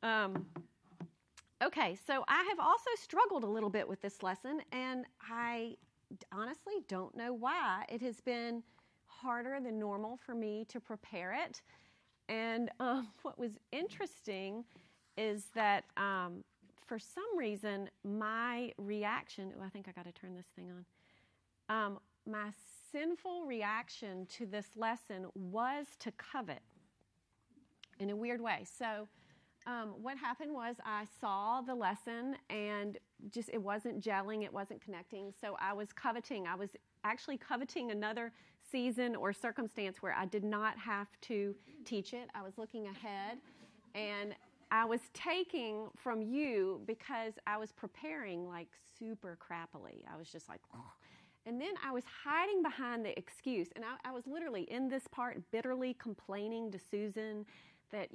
Okay, so I have also struggled a little bit with this lesson, and I honestly don't know why. It has been harder than normal for me to prepare it. And what was interesting is that for some reason, my reaction, I think I got to turn this thing on. My sinful reaction to this lesson was to covet in a weird way. So what happened was I saw the lesson and just it wasn't gelling, it wasn't connecting. So I was coveting. I was actually coveting another season or circumstance where I did not have to teach it. I was looking ahead, and I was taking from you because I was preparing like super crappily. I was just like, oh. And then I was hiding behind the excuse, and I was literally in this part bitterly complaining to Susan that,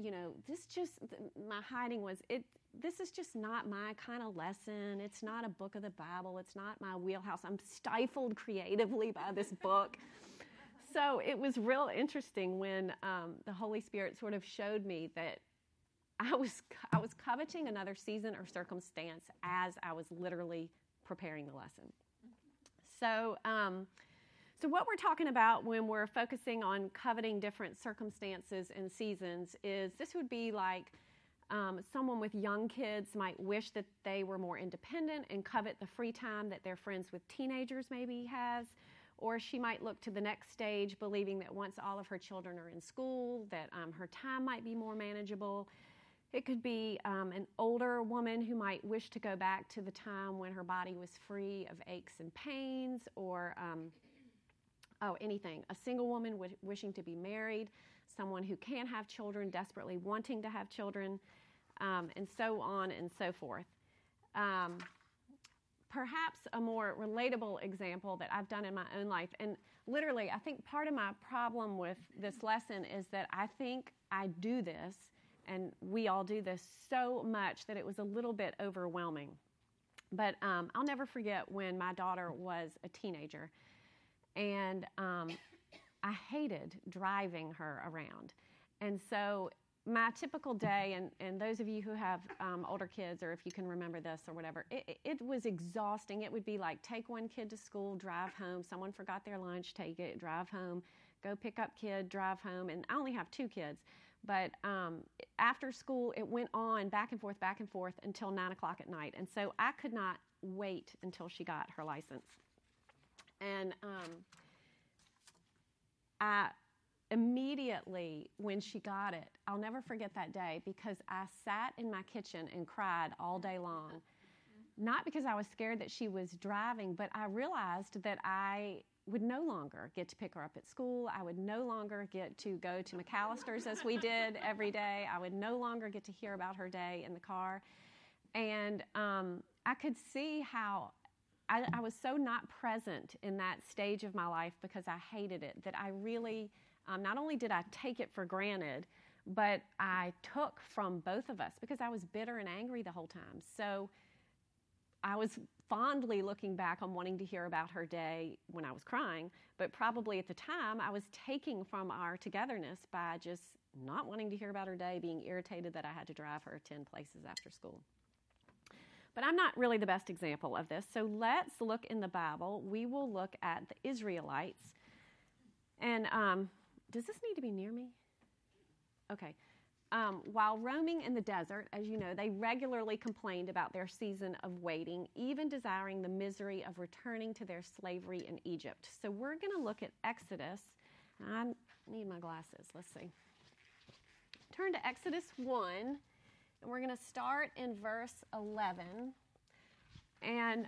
my hiding was, this is just not my kind of lesson. It's not a book of the Bible. It's not my wheelhouse. I'm stifled creatively by this book. So it was real interesting when the Holy Spirit sort of showed me that I was coveting another season or circumstance as I was literally preparing the lesson. So what we're talking about when we're focusing on coveting different circumstances and seasons is this would be like someone with young kids might wish that they were more independent and covet the free time that their friends with teenagers maybe has. Or she might look to the next stage believing that once all of her children are in school, that her time might be more manageable. It could be an older woman who might wish to go back to the time when her body was free of aches and pains, or anything. A single woman wishing to be married, someone who can't have children, desperately wanting to have children, and so on and so forth. Perhaps a more relatable example that I've done in my own life, and literally I think part of my problem with this lesson is that I think I do this, and we all do this so much that it was a little bit overwhelming. But I'll never forget when my daughter was a teenager, and I hated driving her around. And so my typical day, and those of you who have older kids, or if you can remember this or whatever, it was exhausting. It would be like take one kid to school, drive home, someone forgot their lunch, take it, drive home, go pick up kid, drive home. And I only have 2 kids. But after school, it went on back and forth until 9 o'clock at night. And so I could not wait until she got her license. And I immediately, when she got it, I'll never forget that day because I sat in my kitchen and cried all day long. Not because I was scared that she was driving, but I realized that I would no longer get to pick her up at school. I would no longer get to go to McAllister's as we did every day. I would no longer get to hear about her day in the car. And I could see how I was so not present in that stage of my life because I hated it, that I really, not only did I take it for granted, but I took from both of us because I was bitter and angry the whole time. So I was fondly looking back on wanting to hear about her day when I was crying, but probably at the time I was taking from our togetherness by just not wanting to hear about her day, being irritated that I had to drive her 10 places after school. But I'm not really the best example of this, so let's look in the Bible. We will look at the Israelites. And does this need to be near me? Okay. While roaming in the desert, as you know, they regularly complained about their season of waiting, even desiring the misery of returning to their slavery in Egypt. So we're going to look at Exodus. I need my glasses. Let's see. Turn to Exodus 1, and we're going to start in verse 11. And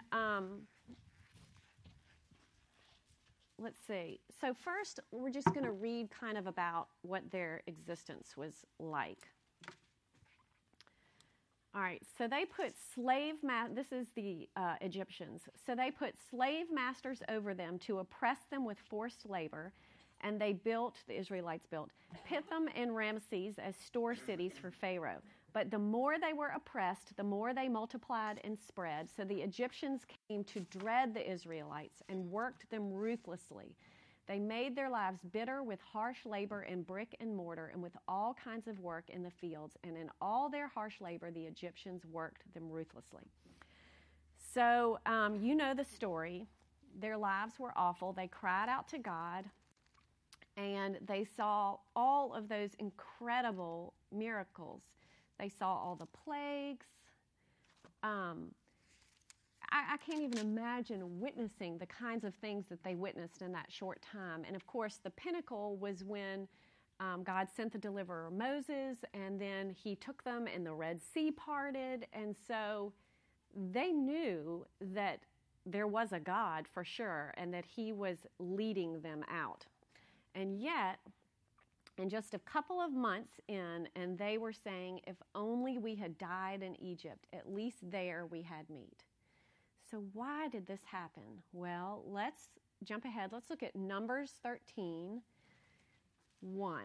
let's see. So first, we're just going to read kind of about what their existence was like. All right, so they put this is the Egyptians. So they put slave masters over them to oppress them with forced labor, and the Israelites built, Pithom and Ramses as store cities for Pharaoh. But the more they were oppressed, the more they multiplied and spread. So the Egyptians came to dread the Israelites and worked them ruthlessly. They made their lives bitter with harsh labor in brick and mortar and with all kinds of work in the fields. And in all their harsh labor, the Egyptians worked them ruthlessly. So you know the story. Their lives were awful. They cried out to God, and they saw all of those incredible miracles. They saw all the plagues. I can't even imagine witnessing the kinds of things that they witnessed in that short time. And of course, the pinnacle was when God sent the deliverer Moses, and then he took them and the Red Sea parted. And so they knew that there was a God for sure, and that he was leading them out. And yet, in just a couple of months in, and they were saying, if only we had died in Egypt, at least there we had meat. So why did this happen? Well, let's jump ahead. Let's look at Numbers 13, 1.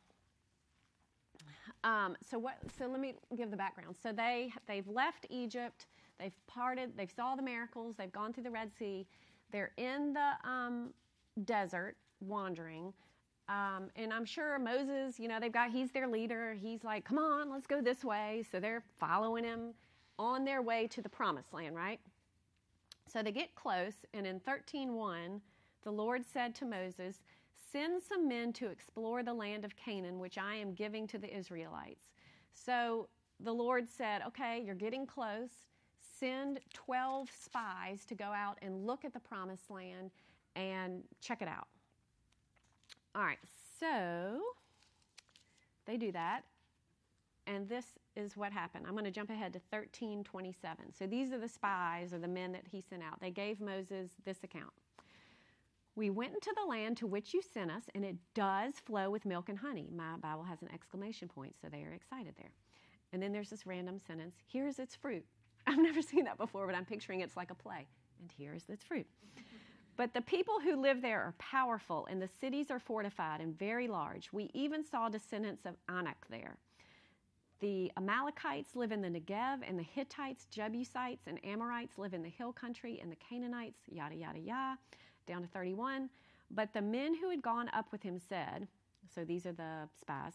So let me give the background. So they've left Egypt. They've parted. They've saw the miracles. They've gone through the Red Sea. They're in the desert wandering. And I'm sure Moses, he's their leader. He's like, come on, let's go this way. So they're following him on their way to the promised land, right? So they get close, and in 13:1, the Lord said to Moses, send some men to explore the land of Canaan, which I am giving to the Israelites. So the Lord said, okay, you're getting close. Send 12 spies to go out and look at the promised land and check it out. All right, so they do that, and this is what happened. I'm going to jump ahead to 13:27. So these are the spies, or the men that he sent out. They gave Moses this account. We went into the land to which you sent us, and it does flow with milk and honey. My Bible has an exclamation point, so they are excited there. And then there's this random sentence, here's its fruit. I've never seen that before, but I'm picturing it's like a play. And here's its fruit. But the people who live there are powerful, and the cities are fortified and very large. We even saw descendants of Anak there. The Amalekites live in the Negev, and the Hittites, Jebusites, and Amorites live in the hill country, and the Canaanites, yada, yada, yada, down to 31. But the men who had gone up with him said, so these are the spies,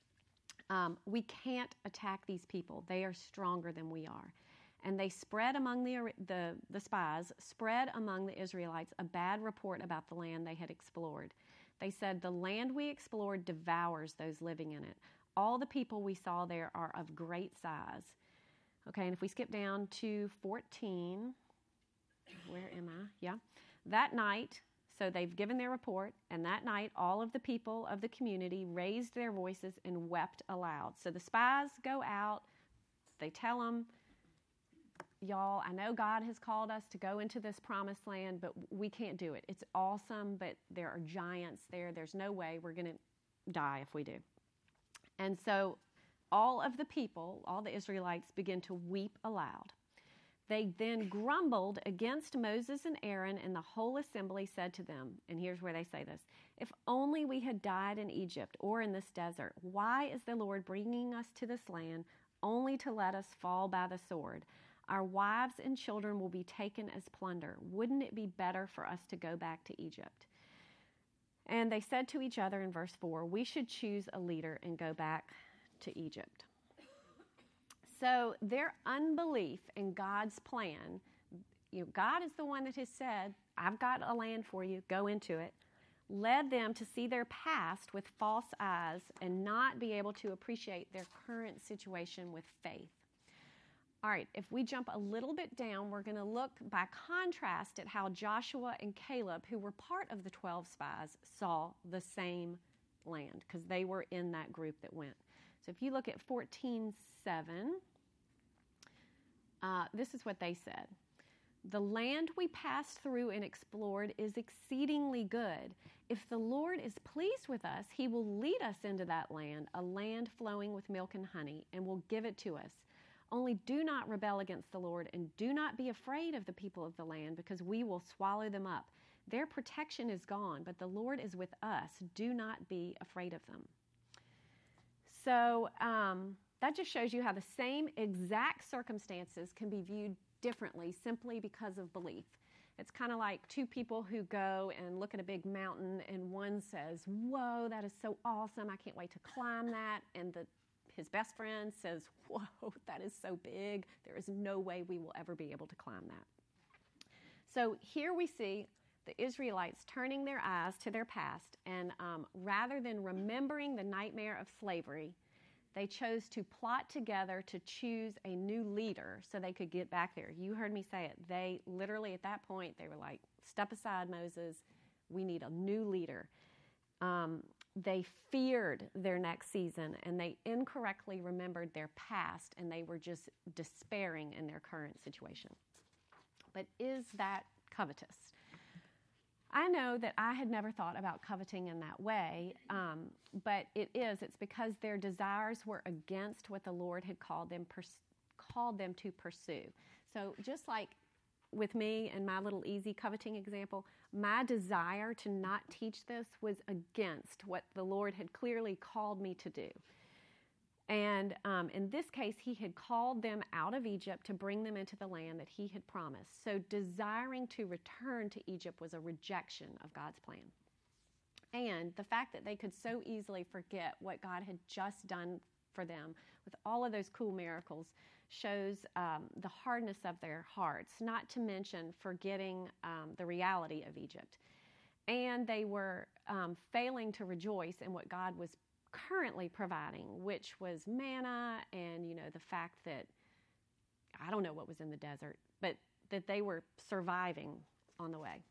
we can't attack these people. They are stronger than we are. And they spread among the spies, spread among the Israelites a bad report about the land they had explored. They said, the land we explored devours those living in it. All the people we saw there are of great size. Okay, and if we skip down to 14, where am I? Yeah. That night, so they've given their report, and that night all of the people of the community raised their voices and wept aloud. So the spies go out, they tell them, y'all, I know God has called us to go into this promised land, but we can't do it. It's awesome, but there are giants there. There's no way we're going to die if we do. And so all of the people, all the Israelites, begin to weep aloud. They then grumbled against Moses and Aaron, and the whole assembly said to them, and here's where they say this, if only we had died in Egypt or in this desert. Why is the Lord bringing us to this land only to let us fall by the sword? Our wives and children will be taken as plunder. Wouldn't it be better for us to go back to Egypt? And they said to each other in verse 4, we should choose a leader and go back to Egypt. So their unbelief in God's plan, God is the one that has said, I've got a land for you, go into it, led them to see their past with false eyes and not be able to appreciate their current situation with faith. All right, if we jump a little bit down, we're going to look by contrast at how Joshua and Caleb, who were part of the 12 spies, saw the same land, because they were in that group that went. So if you look at 14:7, this is what they said. The land we passed through and explored is exceedingly good. If the Lord is pleased with us, he will lead us into that land, a land flowing with milk and honey, and will give it to us. Only do not rebel against the Lord, and do not be afraid of the people of the land, because we will swallow them up. Their protection is gone, but the Lord is with us. Do not be afraid of them. So that just shows you how the same exact circumstances can be viewed differently simply because of belief. It's kind of like two people who go and look at a big mountain, and one says, "Whoa, that is so awesome. I can't wait to climb that." And his best friend says, "Whoa, that is so big. There is no way we will ever be able to climb that." So here we see the Israelites turning their eyes to their past, and rather than remembering the nightmare of slavery, they chose to plot together to choose a new leader so they could get back there. You heard me say it. They literally, at that point, they were like, "Step aside, Moses. We need a new leader." They feared their next season, and they incorrectly remembered their past, and they were just despairing in their current situation. But is that covetous? I know that I had never thought about coveting in that way, but it is. It's because their desires were against what the Lord had called them to pursue. So just like with me and my little easy coveting example, my desire to not teach this was against what the Lord had clearly called me to do. And in this case, he had called them out of Egypt to bring them into the land that he had promised. So desiring to return to Egypt was a rejection of God's plan. And the fact that they could so easily forget what God had just done for them with all of those cool miracles shows the hardness of their hearts, not to mention forgetting the reality of Egypt. And they were failing to rejoice in what God was currently providing, which was manna, and the fact that I don't know what was in the desert, but that they were surviving on the way.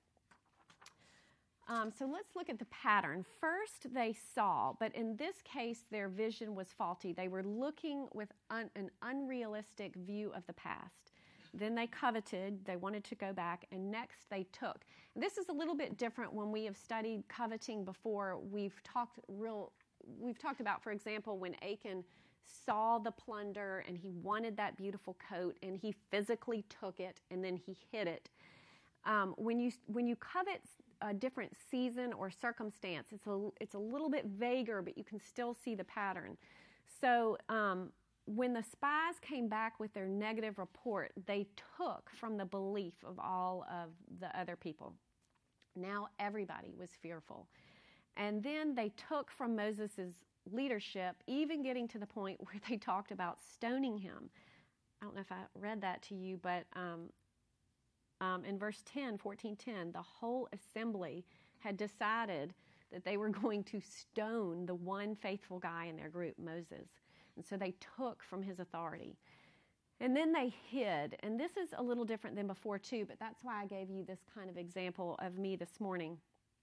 So let's look at the pattern. First, they saw, but in this case, their vision was faulty. They were looking with an unrealistic view of the past. Then they coveted, they wanted to go back, and next they took. This is a little bit different when we have studied coveting before. We've talked about, for example, when Achan saw the plunder and he wanted that beautiful coat and he physically took it and then he hid it. When you covet a different season or circumstance, it's a little bit vaguer, but you can still see the pattern. So when the spies came back with their negative report, they took from the belief of all of the other people. Now everybody was fearful. And then they took from Moses' leadership, even getting to the point where they talked about stoning him. I don't know if I read that to you, but in verse 10, 14:10, the whole assembly had decided that they were going to stone the one faithful guy in their group, Moses. And so they took from his authority. And then they hid. And this is a little different than before, too, but that's why I gave you this kind of example of me this morning.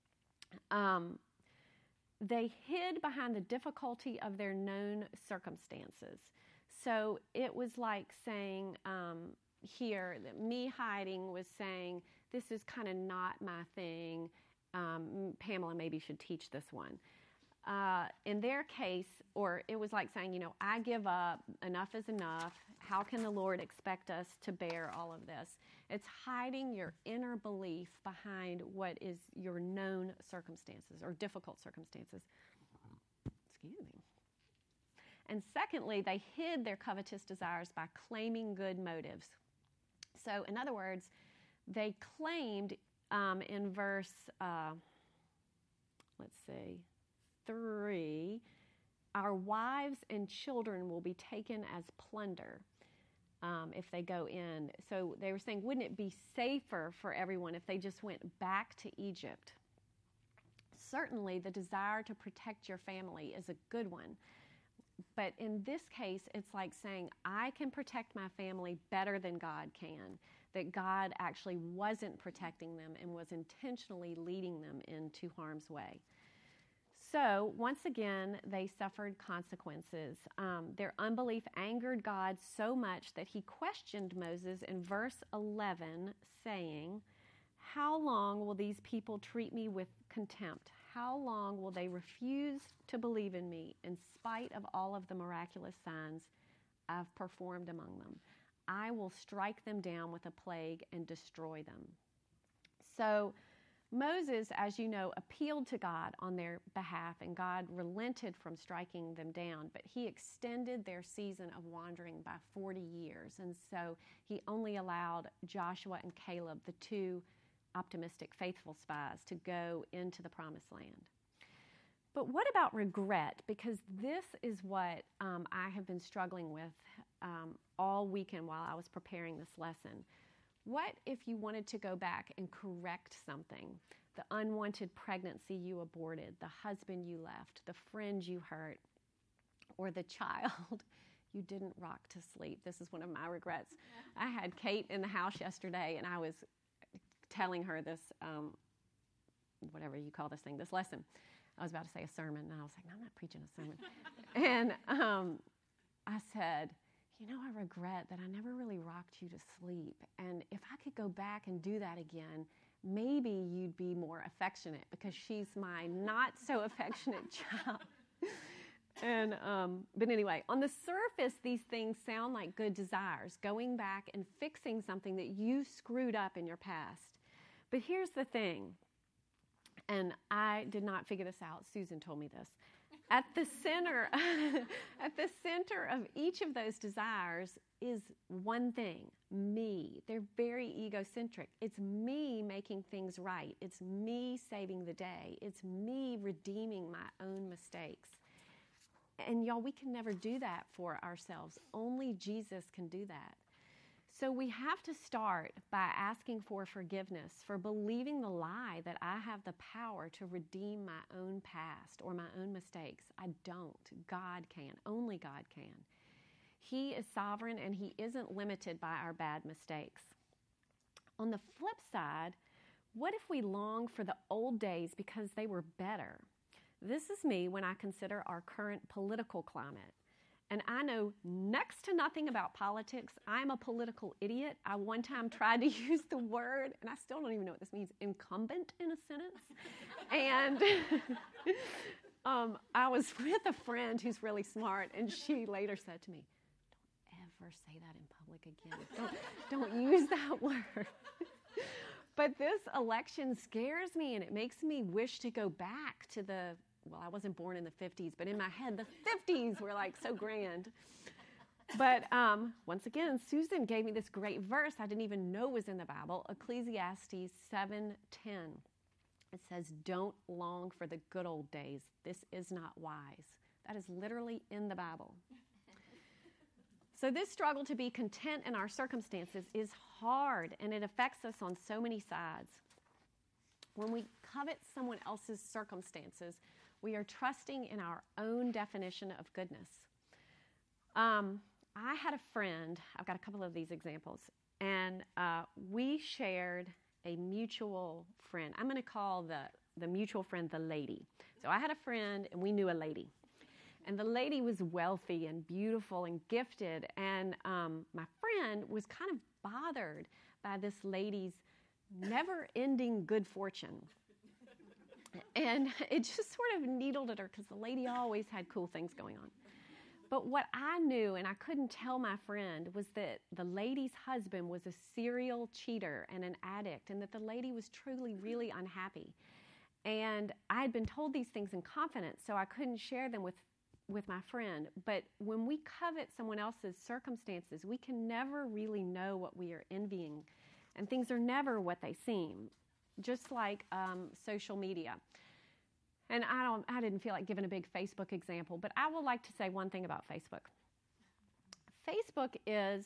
They hid behind the difficulty of their known circumstances. So it was like saying here that me hiding was saying, this is kind of not my thing. Pamela maybe should teach this one. In their case, or it was like saying, I give up, enough is enough. How can the Lord expect us to bear all of this? It's hiding your inner belief behind what is your known circumstances or difficult circumstances. Excuse me. And secondly, they hid their covetous desires by claiming good motives. So in other words, they claimed in verse, 3, our wives and children will be taken as plunder if they go in. So they were saying, wouldn't it be safer for everyone if they just went back to Egypt? Certainly, the desire to protect your family is a good one. But in this case, it's like saying, I can protect my family better than God can. That God actually wasn't protecting them and was intentionally leading them into harm's way. So, once again, they suffered consequences. Their unbelief angered God so much that he questioned Moses in verse 11, saying, how long will these people treat me with contempt? How long will they refuse to believe in me in spite of all of the miraculous signs I've performed among them? I will strike them down with a plague and destroy them. So, Moses, as you know, appealed to God on their behalf, and God relented from striking them down, but he extended their season of wandering by 40 years. And so he only allowed Joshua and Caleb, the two optimistic, faithful spies to go into the promised land. But what about regret? Because this is what I have been struggling with all weekend while I was preparing this lesson. What if you wanted to go back and correct something? The unwanted pregnancy you aborted, the husband you left, the friend you hurt, or the child you didn't rock to sleep. This is one of my regrets. I had Kate in the house yesterday, and I was telling her this, whatever you call this thing, this lesson. I was about to say a sermon, and I was like, no, I'm not preaching a sermon. And I said, I regret that I never really rocked you to sleep. And if I could go back and do that again, maybe you'd be more affectionate, because she's my not so affectionate child. And but anyway, on the surface, these things sound like good desires, going back and fixing something that you screwed up in your past. But here's the thing, and I did not figure this out. Susan told me this. At the center of each of those desires is one thing, me. They're very egocentric. It's me making things right. It's me saving the day. It's me redeeming my own mistakes. And y'all, we can never do that for ourselves. Only Jesus can do that. So we have to start by asking for forgiveness for believing the lie that I have the power to redeem my own past or my own mistakes. I don't. God can. Only God can. He is sovereign, and He isn't limited by our bad mistakes. On the flip side, what if we long for the old days because they were better? This is me when I consider our current political climate. And I know next to nothing about politics. I'm a political idiot. I one time tried to use the word, and I still don't even know what this means, incumbent in a sentence. And I was with a friend who's really smart, and she later said to me, don't ever say that in public again. Don't use that word. But this election scares me, and it makes me wish to go back to I wasn't born in the 50s, but in my head, the 50s were like so grand. But once again, Susan gave me this great verse I didn't even know was in the Bible, Ecclesiastes 7:10. It says, don't long for the good old days. This is not wise. That is literally in the Bible. So this struggle to be content in our circumstances is hard, and it affects us on so many sides. When we covet someone else's circumstances, we are trusting in our own definition of goodness. I had a friend, I've got a couple of these examples, and we shared a mutual friend. I'm going to call the mutual friend the lady. So I had a friend, and we knew a lady. And the lady was wealthy and beautiful and gifted, and my friend was kind of bothered by this lady's never-ending good fortune. And it just sort of needled at her because the lady always had cool things going on. But what I knew, and I couldn't tell my friend, was that the lady's husband was a serial cheater and an addict, and that the lady was truly, really unhappy. And I had been told these things in confidence, so I couldn't share them with my friend. But when we covet someone else's circumstances, we can never really know what we are envying, and things are never what they seem. Just like social media. And I didn't feel like giving a big Facebook example, but I would like to say one thing about Facebook. Facebook is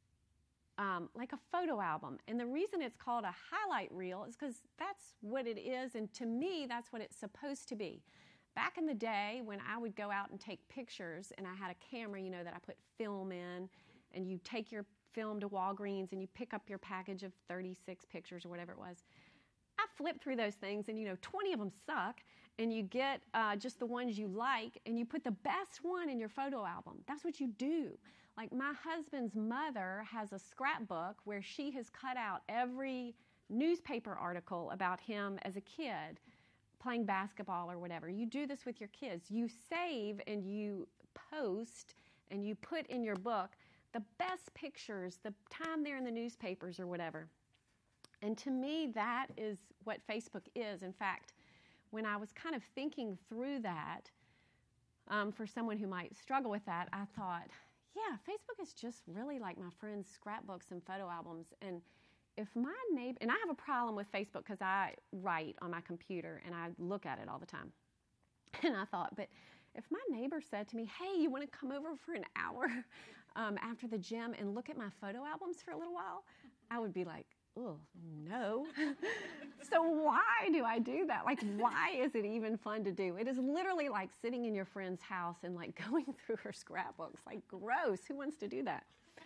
like a photo album. And the reason it's called a highlight reel is because that's what it is. And to me, that's what it's supposed to be. Back in the day when I would go out and take pictures, and I had a camera, that I put film in, and you take your film to Walgreens and you pick up your package of 36 pictures or whatever it was. I flip through those things, and 20 of them suck, and you get just the ones you like, and you put the best one in your photo album. That's what you do. Like, my husband's mother has a scrapbook where she has cut out every newspaper article about him as a kid playing basketball or whatever. You do this with your kids. You save and you post and you put in your book the best pictures, the time they're in the newspapers or whatever. And to me, that is what Facebook is. In fact, when I was kind of thinking through that, for someone who might struggle with that, I thought, yeah, Facebook is just really like my friend's scrapbooks and photo albums. And if my neighbor, and I have a problem with Facebook because I write on my computer and I look at it all the time. And I thought, but if my neighbor said to me, hey, you want to come over for an hour after the gym and look at my photo albums for a little while, I would be like, oh, no. So why do I do that? Like, why is it even fun to do? It is literally like sitting in your friend's house and like going through her scrapbooks. Like, gross. Who wants to do that?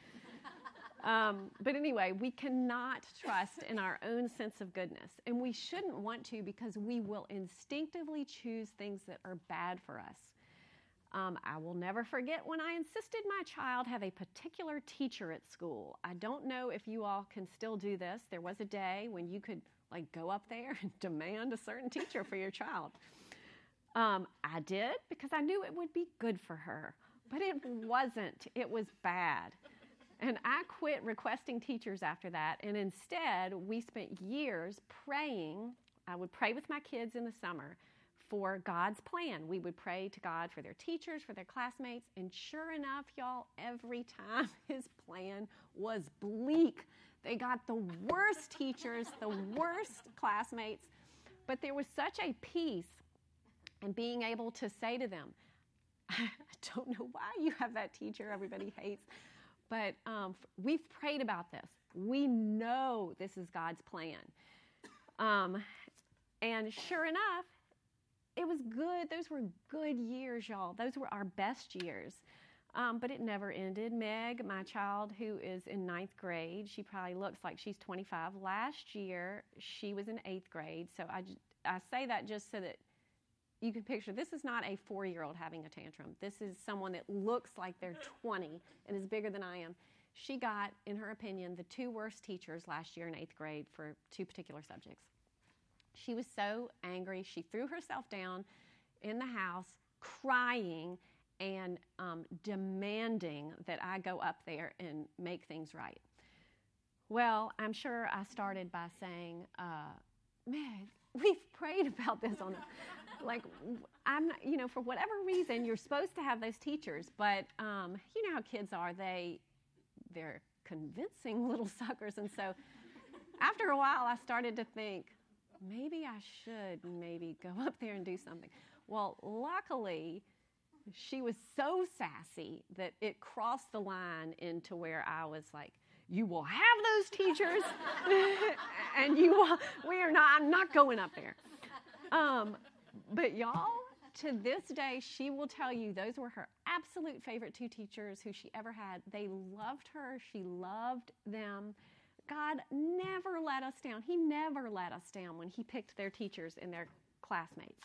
But anyway, we cannot trust in our own sense of goodness. And we shouldn't want to, because we will instinctively choose things that are bad for us. I will never forget when I insisted my child have a particular teacher at school. I don't know if you all can still do this. There was a day when you could like go up there and demand a certain teacher for your child. I did, because I knew it would be good for her, but it wasn't. It was bad. And I quit requesting teachers after that, and instead we spent years praying. I would pray with my kids in the summer for God's plan. We would pray to God for their teachers, for their classmates, and sure enough, y'all, every time his plan was bleak. They got the worst teachers, the worst classmates, but there was such a peace in being able to say to them, I don't know why you have that teacher everybody hates, but we've prayed about this. We know this is God's plan. And sure enough, it was good. Those were good years, y'all. Those were our best years. But it never ended. Meg, my child, who is in 9th grade, she probably looks like she's 25. Last year, she was in 8th grade. So I say that just so that you can picture, this is not a 4-year-old having a tantrum. This is someone that looks like they're 20 and is bigger than I am. She got, in her opinion, the 2 worst teachers last year in 8th grade for 2 particular subjects. She was so angry. She threw herself down in the house, crying and demanding that I go up there and make things right. Well, I'm sure I started by saying, Meg, we've prayed about this on like, I'm not, for whatever reason, you're supposed to have those teachers, but you know how kids are. They're convincing little suckers. And so after a while, I started to think, maybe I should go up there and do something. Well, luckily, she was so sassy that it crossed the line into where I was like, you will have those teachers, and I'm not going up there. But y'all, to this day, she will tell you those were her absolute favorite 2 teachers who she ever had. They loved her. She loved them. God never let us down. He never let us down when he picked their teachers and their classmates.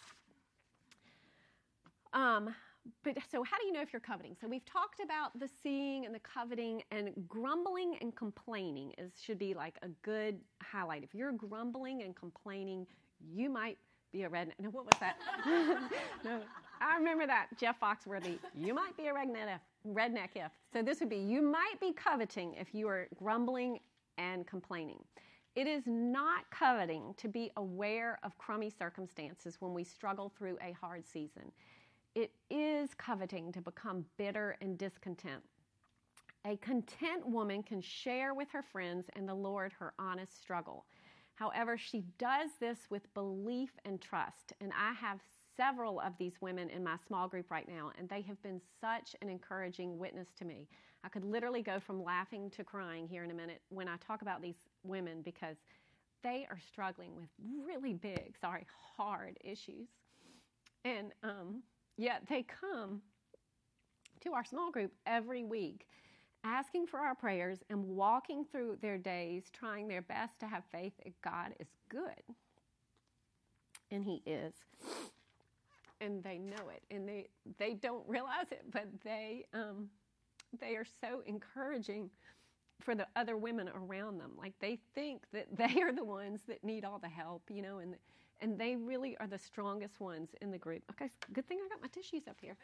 But so how do you know if you're coveting? So we've talked about the seeing and the coveting, and grumbling and complaining should be like a good highlight. If you're grumbling and complaining, you might be a redneck. No, what was that? No, I remember that. Jeff Foxworthy, you might be a redneck if. So this would be, you might be coveting if you are grumbling and complaining. It is not coveting to be aware of crummy circumstances when we struggle through a hard season. It is coveting to become bitter and discontent. A content woman can share with her friends and the Lord her honest struggle. However, she does this with belief and trust. And I have several of these women in my small group right now, and they have been such an encouraging witness to me. I could literally go from laughing to crying here in a minute when I talk about these women, because they are struggling with really big, hard issues. And yet they come to our small group every week, asking for our prayers and walking through their days, trying their best to have faith that God is good. And he is. And they know it. And they don't realize it, but they are so encouraging for the other women around them. Like, they think that they are the ones that need all the help, and they really are the strongest ones in the group. Okay, good thing I got my tissues up here.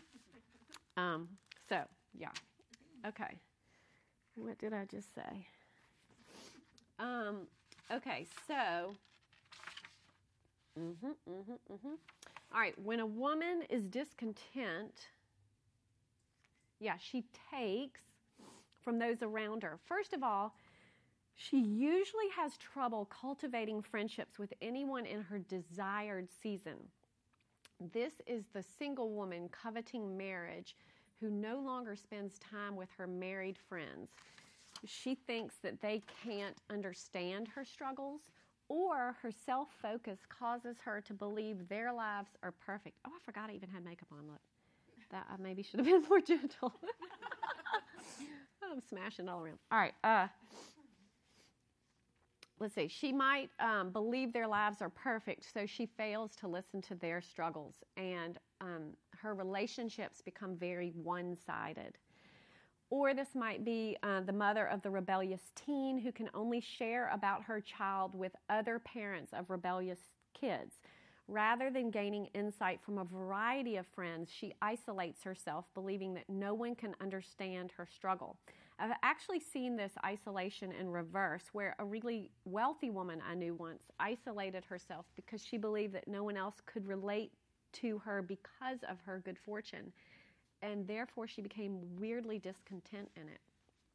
So, yeah. Okay. What did I just say? Okay, so, all right, when a woman is discontent, she takes from those around her. First of all, She usually has trouble cultivating friendships with anyone in her desired season. This is the single woman coveting marriage who no longer spends time with her married friends. She thinks that they can't understand her struggles, or her self-focus causes her to believe their lives are perfect. Oh, I forgot I even had makeup on. Look, that I maybe should have been more gentle. I'm smashing it all around. All right. Let's see. She might believe their lives are perfect, so she fails to listen to their struggles, and her relationships become very one-sided. Or this might be the mother of the rebellious teen who can only share about her child with other parents of rebellious kids. Rather than gaining insight from a variety of friends, she isolates herself, believing that no one can understand her struggle. I've actually seen this isolation in reverse, where a really wealthy woman I knew once isolated herself because she believed that no one else could relate to her because of her good fortune. And therefore, she became weirdly discontent in it.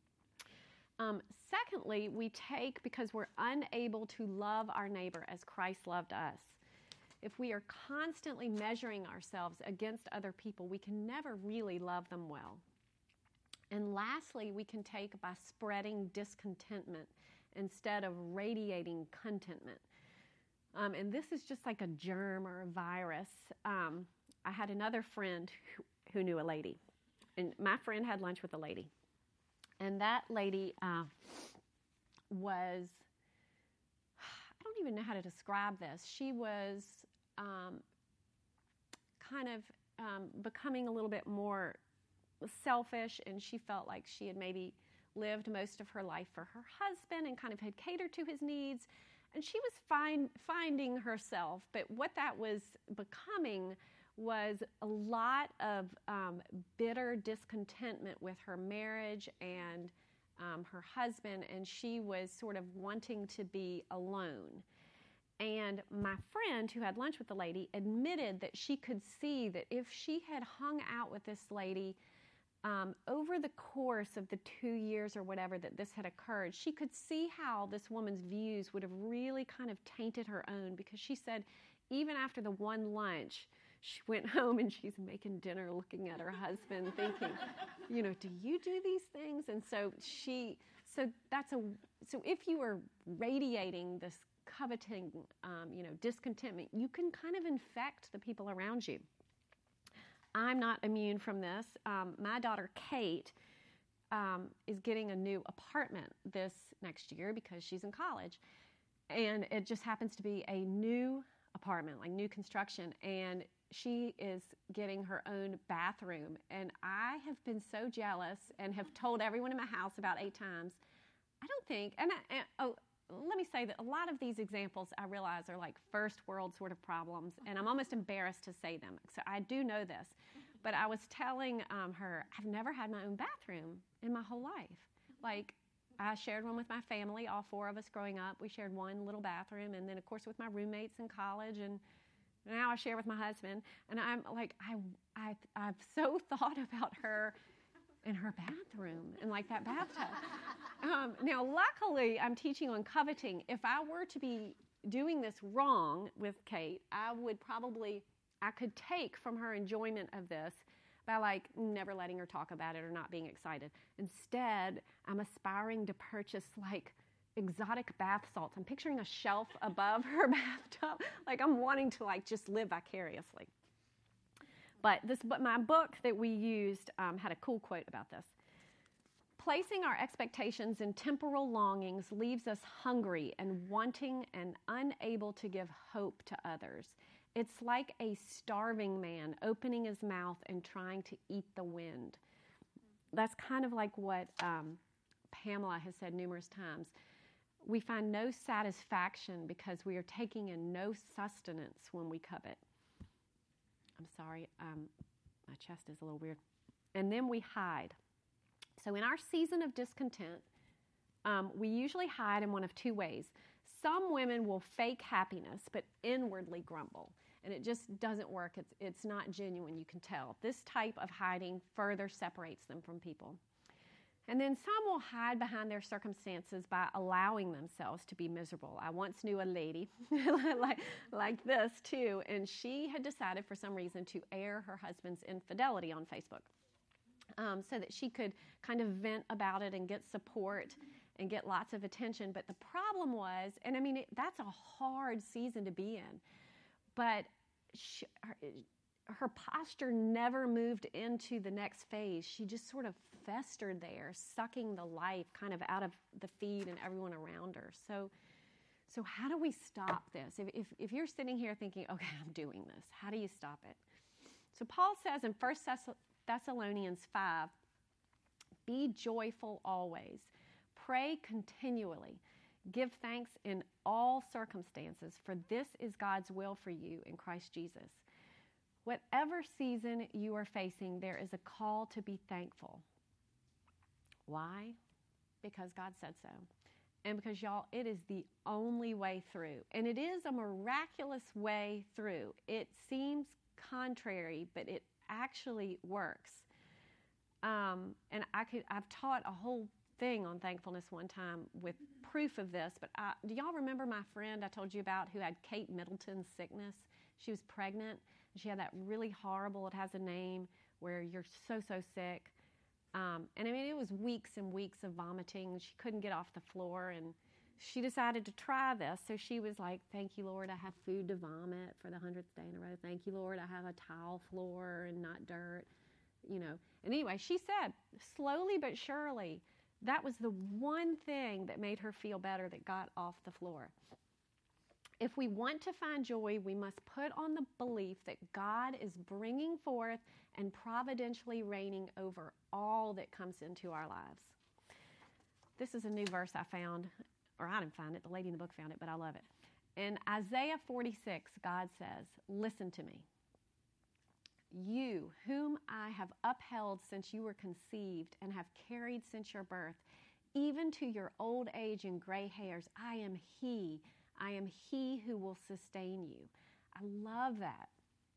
Secondly, we take because we're unable to love our neighbor as Christ loved us. If we are constantly measuring ourselves against other people, we can never really love them well. And lastly, we can take by spreading discontentment instead of radiating contentment. And this is just like a germ or a virus. I had another friend who knew a lady. And my friend had lunch with a lady. And that lady was, I don't even know how to describe this. She was kind of becoming a little bit more selfish, and she felt like she had maybe lived most of her life for her husband and kind of had catered to his needs. And she was finding herself, but what that was becoming was a lot of bitter discontentment with her marriage and her husband, and she was sort of wanting to be alone. And my friend who had lunch with the lady admitted that she could see that if she had hung out with this lady over the course of the 2 years or whatever that this had occurred, she could see how this woman's views would have really kind of tainted her own, because she said even after the one lunch, she went home and she's making dinner looking at her husband thinking, do you do these things? And so so if you are radiating this coveting, discontentment, you can kind of infect the people around you. I'm not immune from this. My daughter, Kate, is getting a new apartment this next year because she's in college. And it just happens to be a new apartment, like new construction. And she is getting her own bathroom. And I have been so jealous and have told everyone in my house about 8 times. I don't think, let me say that a lot of these examples I realize are like first world sort of problems, and I'm almost embarrassed to say them. So I do know this, but I was telling her, I've never had my own bathroom in my whole life. Like, I shared one with my family, all 4 of us growing up. We shared one little bathroom, and then of course with my roommates in college, and now I share with my husband. And I'm like, I've so thought about her in her bathroom and like that bathtub. Now, luckily, I'm teaching on coveting. If I were to be doing this wrong with Kate, I could take from her enjoyment of this by like never letting her talk about it or not being excited. Instead, I'm aspiring to purchase like exotic bath salts. I'm picturing a shelf above her bathtub. Like I'm wanting to like just live vicariously. But my book that we used had a cool quote about this. Placing our expectations in temporal longings leaves us hungry and wanting and unable to give hope to others. It's like a starving man opening his mouth and trying to eat the wind. That's kind of like what Pamela has said numerous times. We find no satisfaction because we are taking in no sustenance when we covet. I'm sorry, my chest is a little weird. And then we hide. So in our season of discontent, we usually hide in one of 2 ways. Some women will fake happiness, but inwardly grumble. And it just doesn't work. It's not genuine, you can tell. This type of hiding further separates them from people. And then some will hide behind their circumstances by allowing themselves to be miserable. I once knew a lady like this too, and she had decided for some reason to air her husband's infidelity on Facebook so that she could kind of vent about it and get support and get lots of attention. But the problem was, and I mean, that's a hard season to be in, but her posture never moved into the next phase. She just sort of festered there, sucking the life kind of out of the feed and everyone around her. So how do we stop this? If you're sitting here thinking, okay, I'm doing this, how do you stop it? So Paul says in 1 Thessalonians 5, be joyful always, pray continually, give thanks in all circumstances, for this is God's will for you in Christ Jesus. Whatever season you are facing, there is a call to be thankful. Why? Because God said so. And because, y'all, it is the only way through. And it is a miraculous way through. It seems contrary, but it actually works. And I've taught a whole thing on thankfulness one time with proof of this. But do y'all remember my friend I told you about who had Kate Middleton's sickness? She was pregnant. She had that really horrible, it has a name, where you're so sick. And I mean, it was weeks and weeks of vomiting. She couldn't get off the floor, and she decided to try this. So she was like, thank you, Lord, I have food to vomit for the 100th day in a row. Thank you, Lord, I have a tile floor and not dirt, you know. And anyway, she said, slowly but surely, that was the one thing that made her feel better that got off the floor. If we want to find joy, we must put on the belief that God is bringing forth and providentially reigning over all that comes into our lives. This is a new verse I found, or I didn't find it, the lady in the book found it, but I love it. In Isaiah 46, God says, listen to me. You, whom I have upheld since you were conceived and have carried since your birth, even to your old age and gray hairs, I am He. I am He who will sustain you. I love that.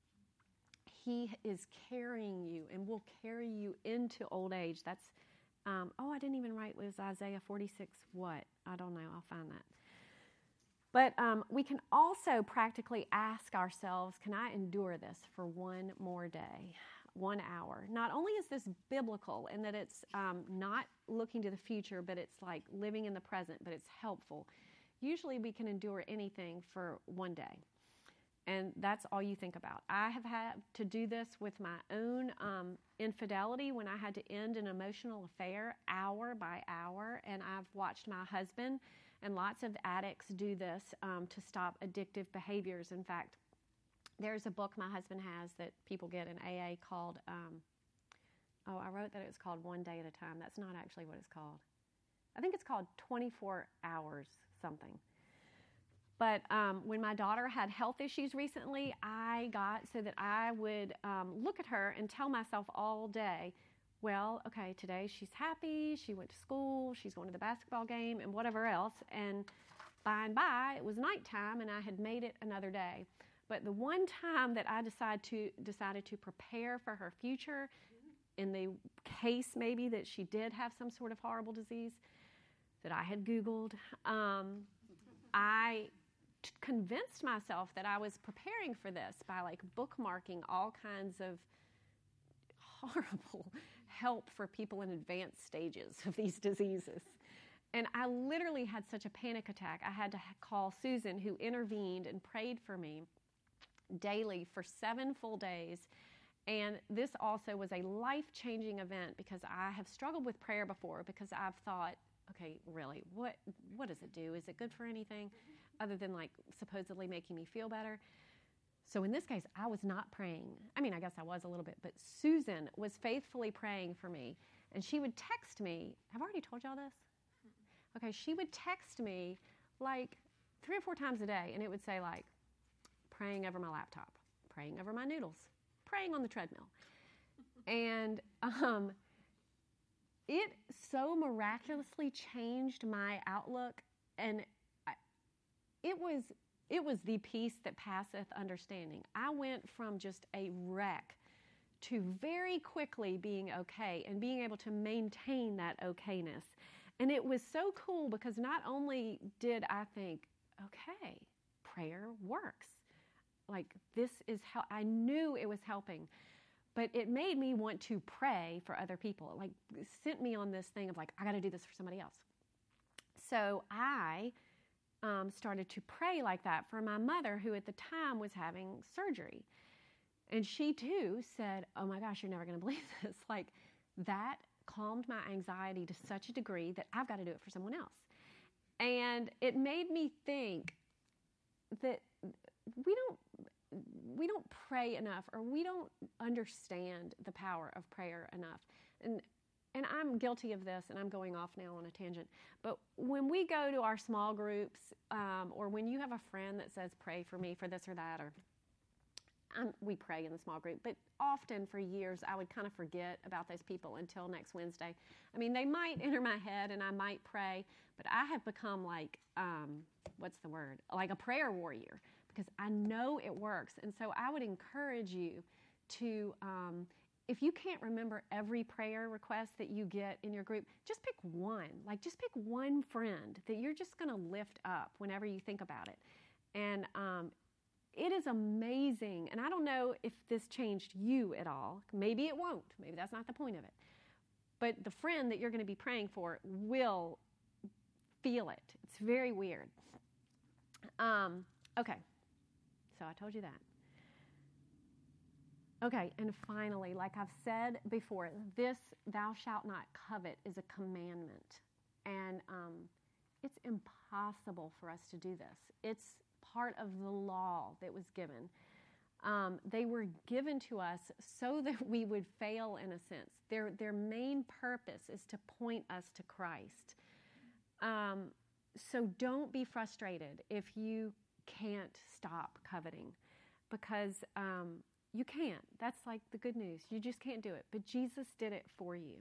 He is carrying you and will carry you into old age. That's, I didn't even write, was Isaiah 46 what? I don't know. I'll find that. But we can also practically ask ourselves, can I endure this for one more day, 1 hour? Not only is this biblical in that it's not looking to the future, but it's like living in the present, but it's helpful. Usually we can endure anything for one day. And that's all you think about. I have had to do this with my own infidelity when I had to end an emotional affair hour by hour. And I've watched my husband and lots of addicts do this to stop addictive behaviors. In fact, there's a book my husband has that people get in AA called, I wrote that it was called One Day at a Time. That's not actually what it's called. I think it's called 24 Hours something. But when my daughter had health issues recently, I got so that I would look at her and tell myself all day, well, okay, today she's happy, she went to school, she's going to the basketball game, and whatever else. And by and by, it was nighttime, and I had made it another day. But the one time that I decided to prepare for her future, in the case maybe that she did have some sort of horrible disease that I had Googled, I convinced myself that I was preparing for this by like bookmarking all kinds of horrible help for people in advanced stages of these diseases. And I literally had such a panic attack. I had to call Susan, who intervened and prayed for me daily for 7 full days. And this also was a life-changing event because I have struggled with prayer before because I've thought, okay, really, what does it do? Is it good for anything other than like supposedly making me feel better? So in this case, I was not praying. I mean, I guess I was a little bit, but Susan was faithfully praying for me. And she would text me. Have I already told y'all this? Okay, she would text me like 3 or 4 times a day, and it would say like, praying over my laptop, praying over my noodles, praying on the treadmill. And it so miraculously changed my outlook, and it was the peace that passeth understanding. I went from just a wreck to very quickly being okay and being able to maintain that okayness. And it was so cool because not only did I think, okay, prayer works. Like, this is how I knew it was helping. But it made me want to pray for other people. Like, it sent me on this thing of like, I got to do this for somebody else. So I started to pray like that for my mother, who at the time was having surgery. And she too said, oh my gosh, you're never going to believe this. Like, that calmed my anxiety to such a degree that I've got to do it for someone else. And it made me think that we don't pray enough, or we don't understand the power of prayer enough. And I'm guilty of this, and I'm going off now on a tangent. But when we go to our small groups, or when you have a friend that says, pray for me for this or that, or we pray in the small group. But often for years, I would kind of forget about those people until next Wednesday. I mean, they might enter my head, and I might pray, but I have become like, like a prayer warrior, because I know it works. And so I would encourage you to, if you can't remember every prayer request that you get in your group, just pick one. Like, just pick one friend that you're just going to lift up whenever you think about it. And it is amazing. And I don't know if this changed you at all. Maybe it won't. Maybe that's not the point of it. But the friend that you're going to be praying for will feel it. It's very weird. Okay. So I told you that. Okay, and finally, like I've said before, this thou shalt not covet is a commandment. And it's impossible for us to do this. It's part of the law that was given. They were given to us so that we would fail in a sense. Their main purpose is to point us to Christ. So don't be frustrated if you can't stop coveting, because you can't. That's like the good news. You just can't do it. But Jesus did it for you.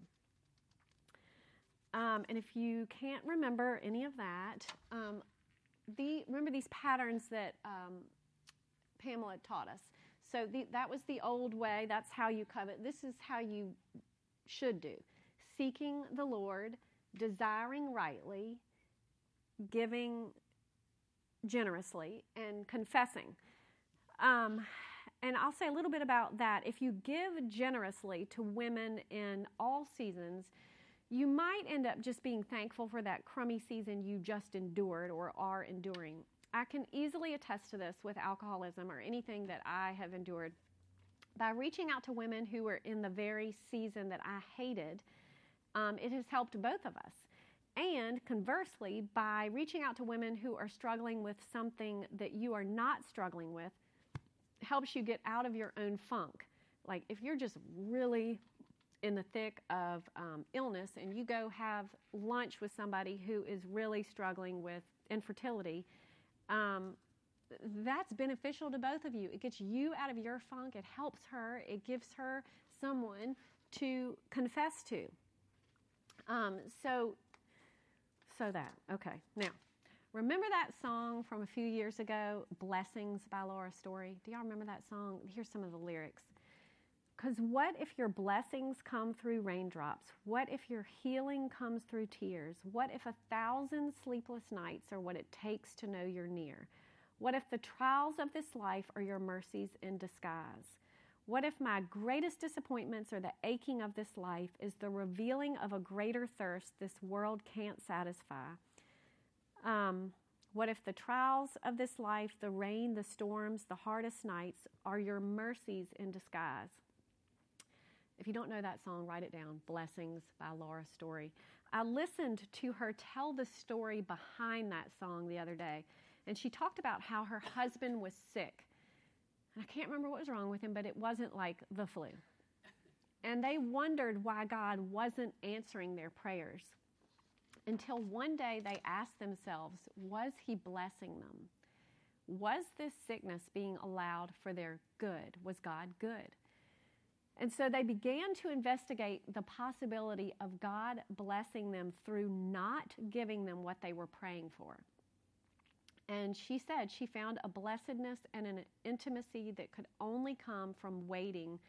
And if you can't remember any of that, remember these patterns that Pamela taught us. So that was the old way. That's how you covet. This is how you should do. Seeking the Lord, desiring rightly, giving generously, and confessing. And I'll say a little bit about that. If you give generously to women in all seasons, you might end up just being thankful for that crummy season you just endured or are enduring. I can easily attest to this with alcoholism or anything that I have endured. By reaching out to women who were in the very season that I hated, it has helped both of us. And conversely, by reaching out to women who are struggling with something that you are not struggling with, helps you get out of your own funk. Like, if you're just really in the thick of illness and you go have lunch with somebody who is really struggling with infertility, that's beneficial to both of you. It gets you out of your funk. It helps her. It gives her someone to confess to. So that. Okay. Now, remember that song from a few years ago, Blessings by Laura Story? Do y'all remember that song? Here's some of the lyrics. Because what if your blessings come through raindrops? What if your healing comes through tears? What if 1,000 sleepless nights are what it takes to know you're near? What if the trials of this life are your mercies in disguise? What if my greatest disappointments or the aching of this life is the revealing of a greater thirst this world can't satisfy? What if the trials of this life, the rain, the storms, the hardest nights are your mercies in disguise? If you don't know that song, write it down. Blessings by Laura Story. I listened to her tell the story behind that song the other day, and she talked about how her husband was sick. And I can't remember what was wrong with him, but it wasn't like the flu. And they wondered why God wasn't answering their prayers, until one day they asked themselves, was he blessing them? Was this sickness being allowed for their good? Was God good? And so they began to investigate the possibility of God blessing them through not giving them what they were praying for. And she said she found a blessedness and an intimacy that could only come from waiting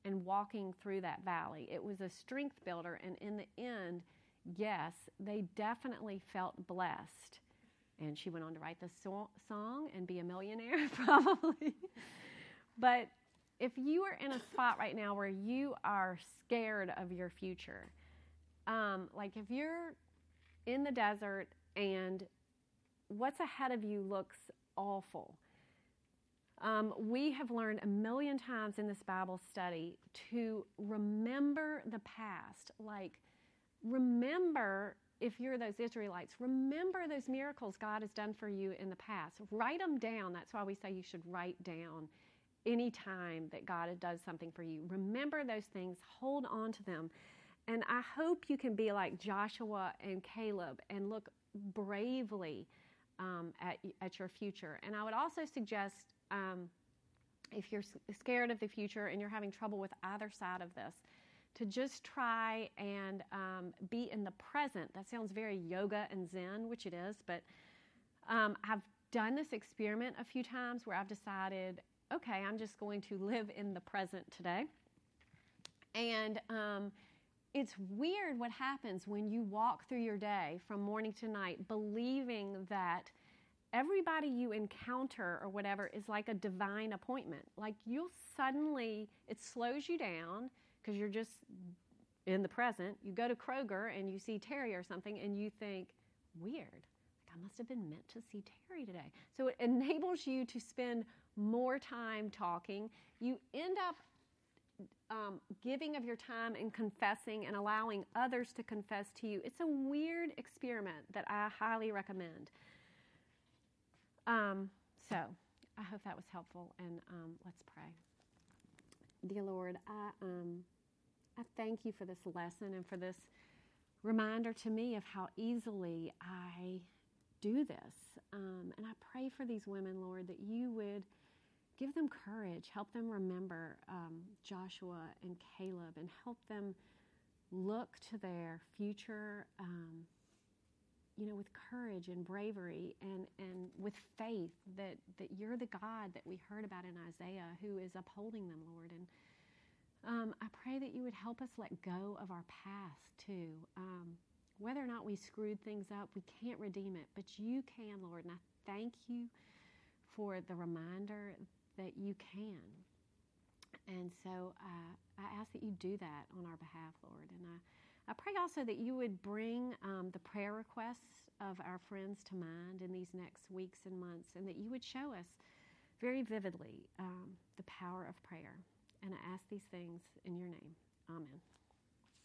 and walking through that valley. It was a strength builder, and in the end, yes, they definitely felt blessed. And she went on to write this song and be a millionaire, probably. But if you are in a spot right now where you are scared of your future, like if you're in the desert and what's ahead of you looks awful, we have learned a million times in this Bible study to remember the past. Like, remember, if you're those Israelites, remember those miracles God has done for you in the past. Write them down. That's why we say you should write down any time that God does something for you. Remember those things. Hold on to them. And I hope you can be like Joshua and Caleb and look bravely at your future. And I would also suggest, if you're scared of the future and you're having trouble with either side of this, to just try and be in the present. That sounds very yoga and Zen, which it is, but I've done this experiment a few times where I've decided, okay, I'm just going to live in the present today. And it's weird what happens when you walk through your day from morning to night believing that everybody you encounter or whatever is like a divine appointment. Like you'll suddenly, it slows you down because you're just in the present. You go to Kroger and you see Terry or something and you think, weird, like I must have been meant to see Terry today. So it enables you to spend more time talking. You end up giving of your time and confessing and allowing others to confess to you. It's a weird experiment that I highly recommend. So I hope that was helpful, and let's pray. Dear Lord, I thank you for this lesson and for this reminder to me of how easily I do this. And I pray for these women, Lord, that you would give them courage, help them remember Joshua and Caleb, and help them look to their future with courage and bravery and with faith that you're the God that we heard about in Isaiah who is upholding them, Lord. And I pray that you would help us let go of our past too. Whether or not we screwed things up, we can't redeem it, but you can, Lord. And I thank you for the reminder that you can. And so I ask that you do that on our behalf, Lord. And I pray also that you would bring the prayer requests of our friends to mind in these next weeks and months, and that you would show us very vividly the power of prayer. And I ask these things in your name. Amen.